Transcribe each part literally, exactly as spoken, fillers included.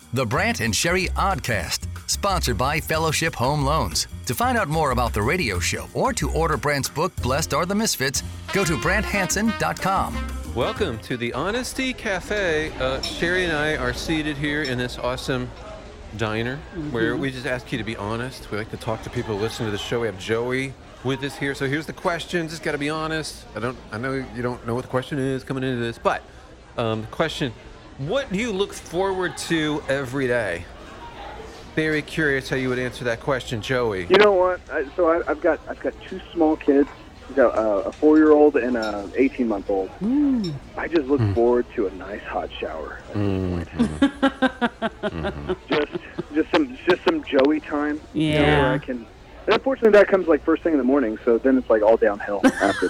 The Brant and Sherry Oddcast, sponsored by Fellowship Home Loans. To find out more about the radio show or to order Brant's book, Blessed Are the Misfits, go to brant hansen dot com. Welcome to the Honesty Cafe. Uh, Sherry and I are seated here in this awesome diner mm-hmm. where we just ask you to be honest. We like to talk to people who listen to the show. We have Joey with us here. So here's the question. Just got to be honest. I don't. I know you don't know what the question is coming into this, but um, the question: what do you look forward to every day? Very curious how you would answer that question, Joey. You know what? I, so I, I've got I've got two small kids. I've got a, a four-year-old and an eighteen-month-old. Mm. I just look mm. forward to a nice hot shower at mm-hmm. this point. mm-hmm. Just just some just some Joey time. Yeah. You know, where I can. And unfortunately, that comes like first thing in the morning, so then it's like all downhill after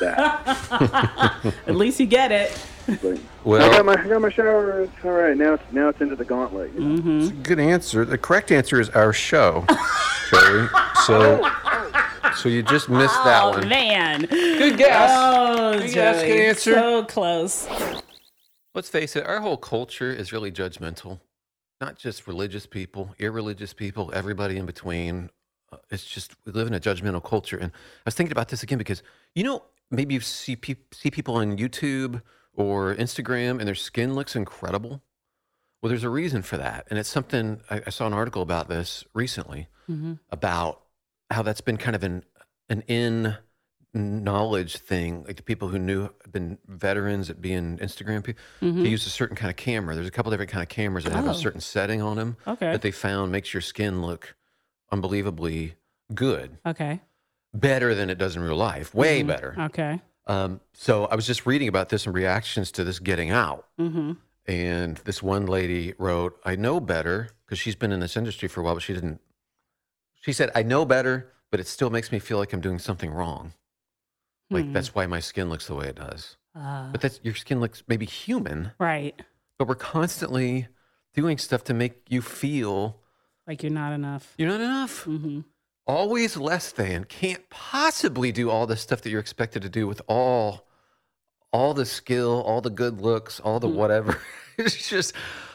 that. At least you get it. But, well, I got my I got my shower. It's all right. Now it's now it's into the gauntlet. You know? Mm-hmm. It's a good answer. The correct answer is our show, Joey. So, so you just missed oh, that one. Man, good guess. Oh, good guess. Good answer. So close. Let's face it. Our whole culture is really judgmental. Not just religious people, irreligious people, everybody in between. Uh, it's just we live in a judgmental culture. And I was thinking about this again because you know maybe you see pe- see people on YouTube or Instagram, and their skin looks incredible. Well, there's a reason for that. And it's something, I, I saw an article about this recently, mm-hmm. about how that's been kind of an an in knowledge thing, like the people who knew, been veterans at being Instagram people, mm-hmm. they use a certain kind of camera. There's a couple different kind of cameras that oh. have a certain setting on them okay. that they found makes your skin look unbelievably good. Okay. Better than it does in real life. Way mm-hmm. better. Okay. Um, so I was just reading about this and reactions to this getting out. Mm-hmm. And this one lady wrote, I know better, because she's been in this industry for a while, but she didn't. She said, I know better, but it still makes me feel like I'm doing something wrong. Like, mm. that's why my skin looks the way it does. Uh, but that's your skin looks maybe human. Right. But we're constantly doing stuff to make you feel like you're not enough. You're not enough. Mm-hmm. Always less than, can't possibly do all the stuff that you're expected to do with all all the skill, all the good looks, all the mm. whatever. It's just,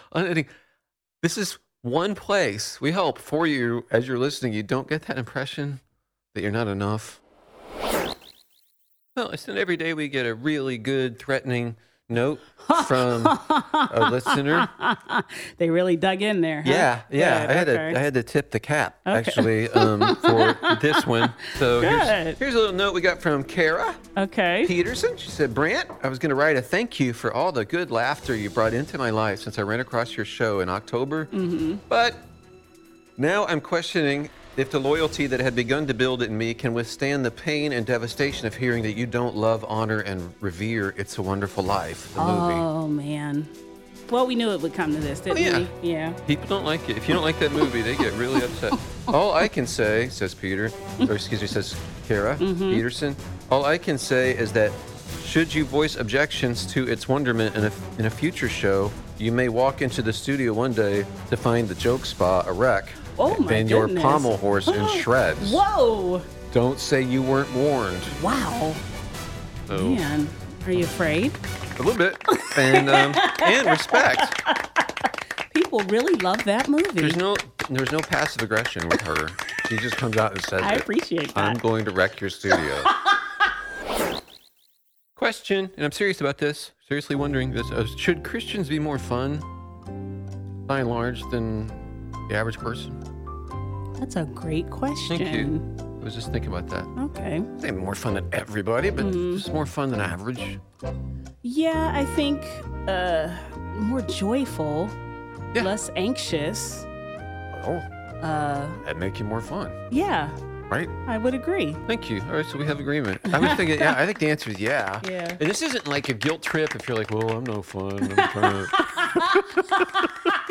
this is one place, we hope, for you, as you're listening, you don't get that impression that you're not enough. Well, it's not every day we get a really good, threatening note from a listener. They really dug in there. Huh? Yeah, yeah. Good, I had okay. to I had to tip the cap okay. actually um, for this one. So Good. here's here's a little note we got from Kara. Okay. Peterson. She said, Brant, I was going to write a thank you for all the good laughter you brought into my life since I ran across your show in October. Mm-hmm. But now I'm questioning if the loyalty that had begun to build in me can withstand the pain and devastation of hearing that you don't love, honor, and revere It's a Wonderful Life, the oh, movie. Oh, man. Well, we knew it would come to this, didn't oh, yeah. we? Yeah. People don't like it. If you don't like that movie, they get really upset. All I can say, says Peter, or excuse me, says Kara mm-hmm. Peterson, all I can say is that should you voice objections to its wonderment in a, in a future show, you may walk into the studio one day to find the joke spa a wreck. Oh my and your goodness. pommel horse in shreds. Whoa! Don't say you weren't warned. Wow. Oh. Man, are you afraid? A little bit. And um, and respect. People really love that movie. There's no there's no passive aggression with her. She just comes out and says, I it. appreciate that. I'm going to wreck your studio. Question, and I'm serious about this. Seriously wondering this: uh, should Christians be more fun, by and large, than the average person? That's a great question. Thank you. I was just thinking about that. Okay. It's more fun than everybody, but mm. it's more fun than average. Yeah, I think uh, more joyful, yeah. less anxious. Oh, uh, that'd make you more fun. Yeah. Right? I would agree. Thank you. All right, so we have agreement. I was thinking, yeah, I think the answer is yeah. Yeah. And this isn't like a guilt trip if you're like, well, I'm no fun. I'm trying to...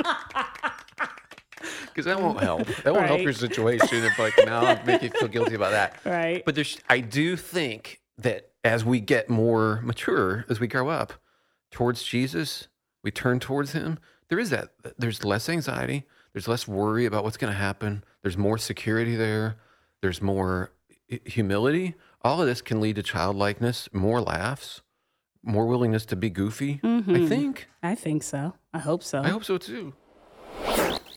Because that won't help. That won't right. help your situation if, like, now I make you feel guilty about that. Right. But there's, I do think that as we get more mature, as we grow up towards Jesus, we turn towards him, there is that, there's less anxiety. There's less worry about what's going to happen. There's more security there. There's more humility. All of this can lead to childlikeness, more laughs, more willingness to be goofy, mm-hmm. I think. I think so. I hope so. I hope so, too.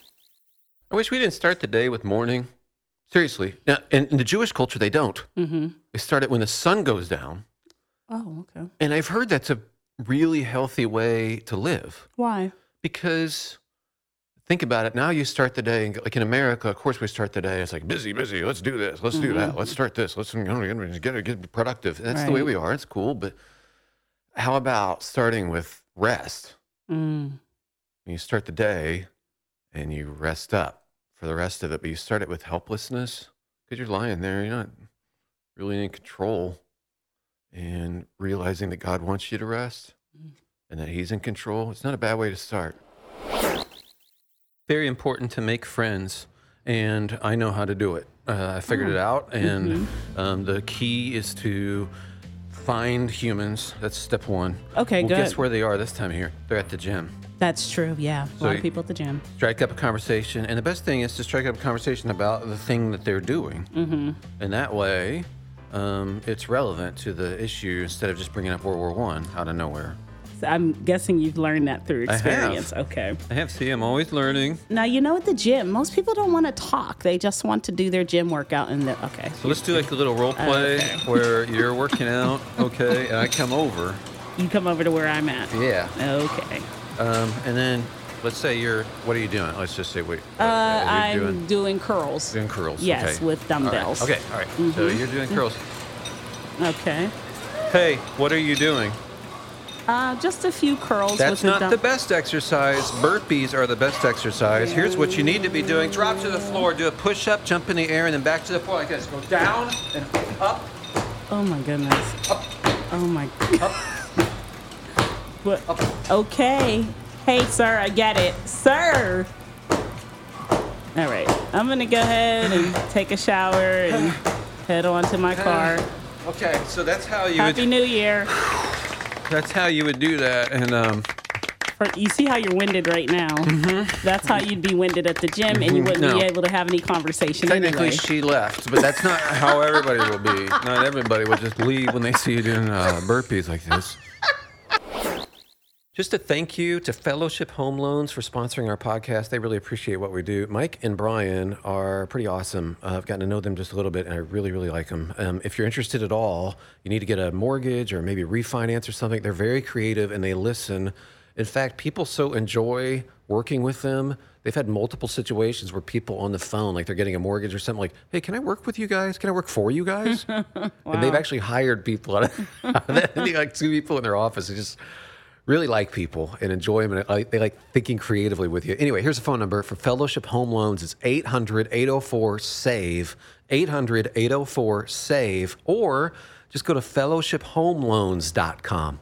I wish we didn't start the day with morning. Seriously. Now, in, in the Jewish culture, they don't. Mm-hmm. They start it when the sun goes down. Oh, okay. And I've heard that's a really healthy way to live. Why? Because think about it. Now you start the day, like in America, of course we start the day. It's like busy, busy. Let's do this. Let's do that. Let's start this. Let's you know, get, get productive. That's the way Right. we are. It's cool. But how about starting with rest? Mm. You start the day and you rest up for the rest of it, but you start it with helplessness because you're lying there. You're not really in control, and realizing that God wants you to rest and that He's in control. It's not a bad way to start. Very important to make friends, and I know how to do it. Uh, I figured it out, and Mm-hmm. um, the key is to find humans. That's step one. Okay, well, good. Guess where they are this time of year? They're at the gym. That's true. Yeah. A So lot you- of people at the gym. Strike up a conversation, and the best thing is to strike up a conversation about the thing that they're doing. Mm-hmm. And that way, um, it's relevant to the issue instead of just bringing up World War One out of nowhere. So I'm guessing you've learned that through I have. experience. Okay. I have see. I'm always learning. Now, you know, at the gym, most people don't want to talk. They just want to do their gym workout. And the, okay. So let's do like a little role play Okay. where you're working out, okay, and I come over. You come over to where I'm at. Yeah. Okay. Um, and then let's say you're. What are you doing? Let's just say wait. Uh, what are you I'm doing? doing curls. Doing curls. Yes, okay. with All right. dumbbells. Okay. All right. So you're doing curls. Okay. Hey, what are you doing? Uh, just a few curls. That's with the not dumb- the best exercise. Burpees are the best exercise. Here's what you need to be doing. Drop to the floor, do a push-up, jump in the air, and then back to the floor like this. Go down and up. Oh my goodness. Oh my. What? Okay. Hey, sir, I get it. Sir. All right. I'm going to go ahead and take a shower and head on to my car. Okay, so that's how you Happy would, New Year. that's how you would do that. And um, For, you see how you're winded right now? Mm-hmm. That's how you'd be winded at the gym, and you wouldn't No. be able to have any conversation technically anyway. she left, but that's not how everybody will be. Not everybody would just leave when they see you doing uh, burpees like this. Just a thank you to Fellowship Home Loans for sponsoring our podcast. They really appreciate what we do. Mike and Brian are pretty awesome. Uh, I've gotten to know them just a little bit, and I really, really like them. Um, if you're interested at all, you need to get a mortgage or maybe refinance or something. They're very creative, and they listen. In fact, people so enjoy working with them. They've had multiple situations where people on the phone, like they're getting a mortgage or something, like, hey, can I work with you guys? Can I work for you guys? Wow. And they've actually hired people. Out of, they like two people in their office who just really like people and enjoy them, and like, they like thinking creatively with you. Anyway, here's a phone number for Fellowship Home Loans. It's eight hundred, eight oh four, SAVE, eight hundred, eight oh four, SAVE, or just go to fellowship home loans dot com.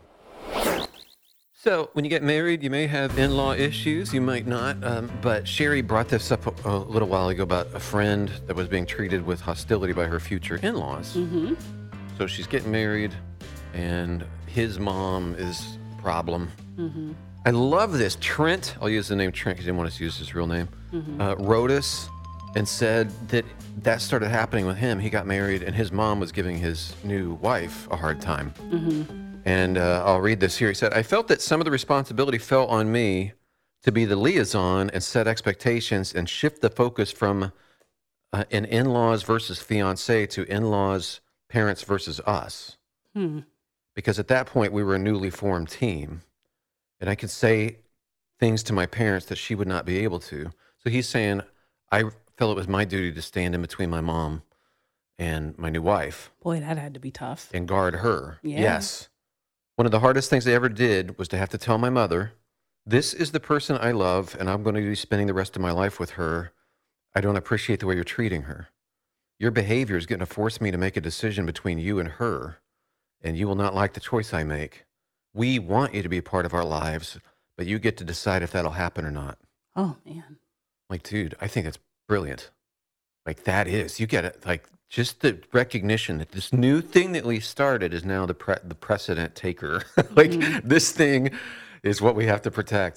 So when you get married, you may have in-law issues, you might not, um, but Sherry brought this up a, a little while ago about a friend that was being treated with hostility by her future in-laws. Mm-hmm. So she's getting married, and his mom is a problem. Mm-hmm. I love this. Trent, I'll use the name Trent because he didn't want us to use his real name, Mm-hmm. uh, wrote us and said that that started happening with him. He got married, and his mom was giving his new wife a hard time. Mm-hmm. And uh, I'll read this here. He said, I felt that some of the responsibility fell on me to be the liaison and set expectations and shift the focus from uh, an in-laws versus fiancé to in-laws, parents versus us. Hmm. Because at that point, we were a newly formed team. And I could say things to my parents that she would not be able to. So he's saying, I felt it was my duty to stand in between my mom and my new wife Boy, that had to be tough. and guard her. Yeah. Yes. One of the hardest things I ever did was to have to tell my mother, this is the person I love, and I'm going to be spending the rest of my life with her. I don't appreciate the way you're treating her. Your behavior is going to force me to make a decision between you and her, and you will not like the choice I make. We want you to be a part of our lives, but you get to decide if that'll happen or not. Oh, man. Like, dude, I think that's brilliant. Like, that is, you get it. Like, just the recognition that this new thing that we started is now the pre- the precedent taker. Like, Mm-hmm. this thing is what we have to protect.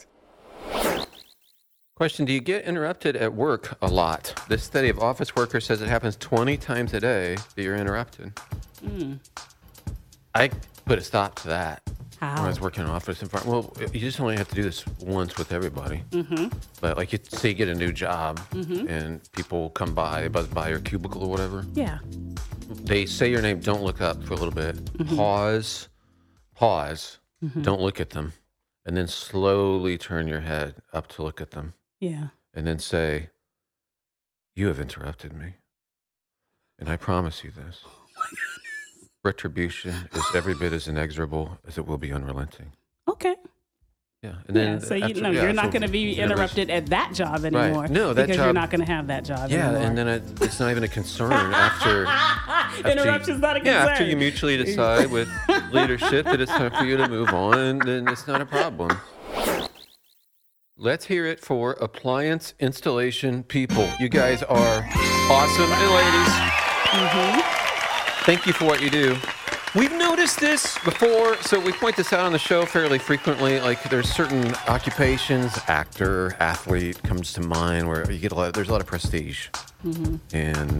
Question, do you get interrupted at work a lot? This study of office workers says it happens twenty times a day that you're interrupted. Mm. I put a stop to that. How? When I was working in an office environment. Well, you just only have to do this once with everybody. Mm-hmm. But like, you say you get a new job, mm-hmm. and people come by, buzz by your cubicle or whatever. Yeah. They say your name. Don't look up for a little bit. Mm-hmm. Pause. Pause. Mm-hmm. Don't look at them, and then slowly turn your head up to look at them. Yeah. And then say, "You have interrupted me, and I promise you this." Oh my goodness. Retribution is every bit as inexorable as it will be unrelenting. Okay. Yeah, and then yeah, so you after, know yeah, you're not so going to be interrupted at that job anymore. Right. No, that because job, you're not going to have that job yeah, anymore. and then it, it's not even a concern after, after interruption's you, not a concern. Yeah, after you mutually decide with leadership that it's time for you to move on, then it's not a problem. Let's hear it for appliance installation people. You guys are awesome, and ladies, mm-hmm. thank you for what you do. We've noticed this before, so we point this out on the show fairly frequently. Like, there's certain occupations, actor, athlete comes to mind, where you get a lot. There's a lot of prestige, mm-hmm. and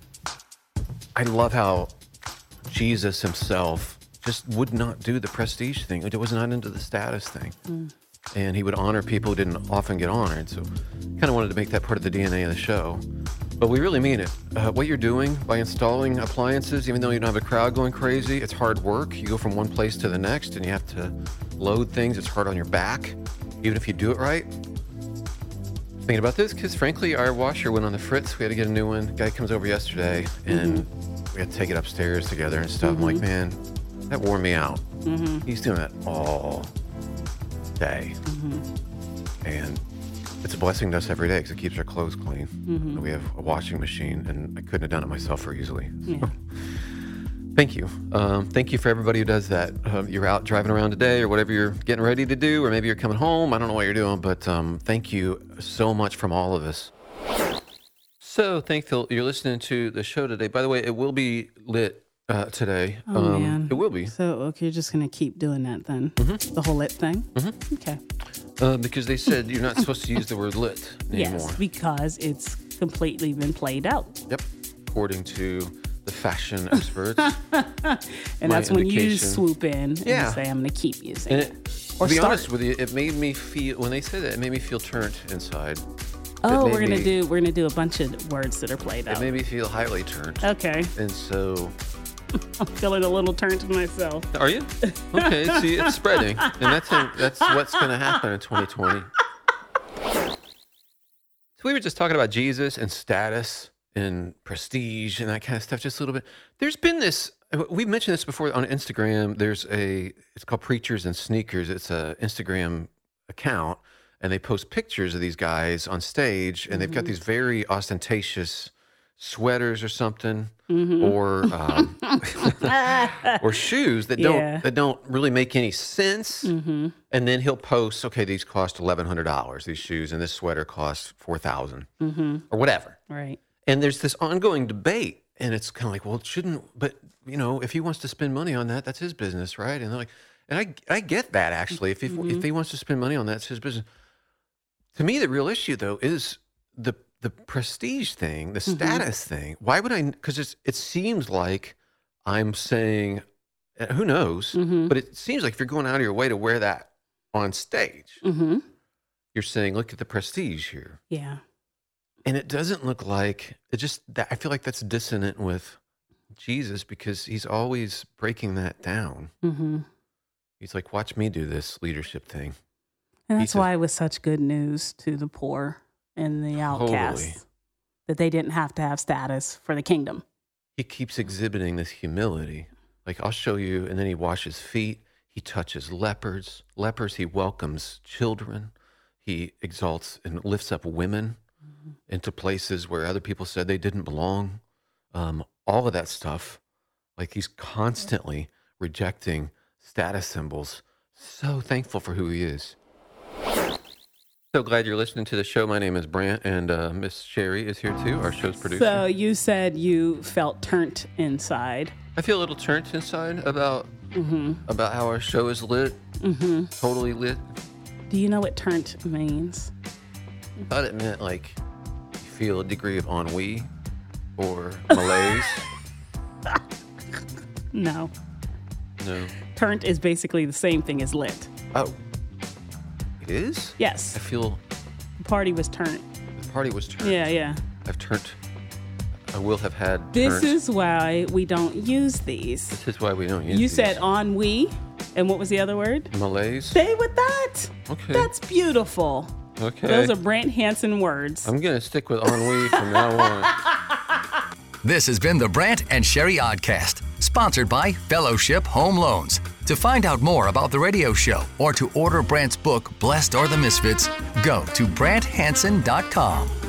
I love how Jesus himself just would not do the prestige thing. It was not into the status thing, mm. and he would honor people who didn't often get honored. So, kind of wanted to make that part of the D N A of the show. But we really mean it. Uh, what you're doing by installing appliances, even though you don't have a crowd going crazy, it's hard work. You go from one place to the next, and you have to load things. It's hard on your back, even if you do it right. Thinking about this, because frankly, our washer went on the fritz. We had to get a new one. Guy comes over yesterday, and mm-hmm. we had to take it upstairs together and stuff. Mm-hmm. I'm like, man, that wore me out. Mm-hmm. He's doing that all day. Mm-hmm. And it's a blessing to us every day because it keeps our clothes clean. Mm-hmm. We have a washing machine, and I couldn't have done it myself very easily. So, yeah. Thank you. Um, thank you for everybody who does that. Uh, you're out driving around today or whatever you're getting ready to do, or maybe you're coming home. I don't know what you're doing, but um, thank you so much from all of us. So thankful you're listening to the show today. By the way, it will be lit uh, today. Oh, um, man. It will be. So okay, you're just going to keep doing that then? Mm-hmm. The whole lit thing? Mm-hmm. Okay. Uh, because they said you're not supposed to use the word lit anymore. Yes, because it's completely been played out. Yep. According to the fashion experts. And that's when you swoop in and yeah. say, I'm going to keep using and it. it Or to be start. honest with you, it made me feel, when they said that, it made me feel turned inside. Oh, we're going to do we're gonna do a bunch of words that are played out. It made me feel highly turned. Okay. And so... I'm feeling a little turned to myself. Are you? Okay, see, it's spreading. And that's a, that's what's going to happen in twenty twenty. So we were just talking about Jesus and status and prestige and that kind of stuff, just a little bit. There's been this, we've mentioned this before on Instagram. There's a, it's called Preachers and Sneakers. It's a Instagram account, and they post pictures of these guys on stage, and mm-hmm. they've got these very ostentatious sweaters or something, mm-hmm. or um, or shoes that don't yeah. that don't really make any sense. Mm-hmm. And then he'll post, okay, these cost eleven hundred dollars, these shoes, and this sweater costs four thousand, mm-hmm. or whatever. Right. And there's this ongoing debate, and it's kind of like, well, it shouldn't. But you know, if he wants to spend money on that, that's his business, right? And they're like, and I I get that actually. If if, mm-hmm. if he wants to spend money on that, it's his business. To me, the real issue though is the the prestige thing, the status mm-hmm. thing. Why would I? Because it's it seems like I'm saying, who knows? Mm-hmm. But it seems like if you're going out of your way to wear that on stage, mm-hmm. you're saying, look at the prestige here. Yeah. And it doesn't look like it. Just that I feel like that's dissonant with Jesus, because he's always breaking that down. Mm-hmm. He's like, watch me do this leadership thing. And that's why it was such good news to the poor and the outcasts, totally. That they didn't have to have status for the kingdom. He keeps exhibiting this humility. Like, I'll show you. And then he washes feet. He touches lepers. Lepers, he welcomes children. He exalts and lifts up women mm-hmm. into places where other people said they didn't belong. Um, all of that stuff. Like, he's constantly rejecting status symbols. So thankful for who he is. So glad you're listening to the show. My name is Brant, and uh, Miss Sherry is here too, our show's producer. So you said you felt turnt inside. I feel a little turnt inside about mm-hmm. about how our show is lit, mm-hmm. totally lit. Do you know what turnt means? I thought it meant like you feel a degree of ennui or malaise. No. No. Turnt is basically the same thing as lit. Oh, it is? Yes. I feel The party was turnt. the party was turned. Yeah, yeah. I've turned. I will have had. This turnt. is why we don't use these. This is why we don't use You these. said ennui, and what was the other word? Malaise. Stay with that. Okay. That's beautiful. Okay. Those are Brant Hansen words. I'm going to stick with ennui from now on. This has been the Brant and Sherry Oddcast, sponsored by Fellowship Home Loans. To find out more about the radio show or to order Brant's book, Blessed Are the Misfits, go to brant hansen dot com.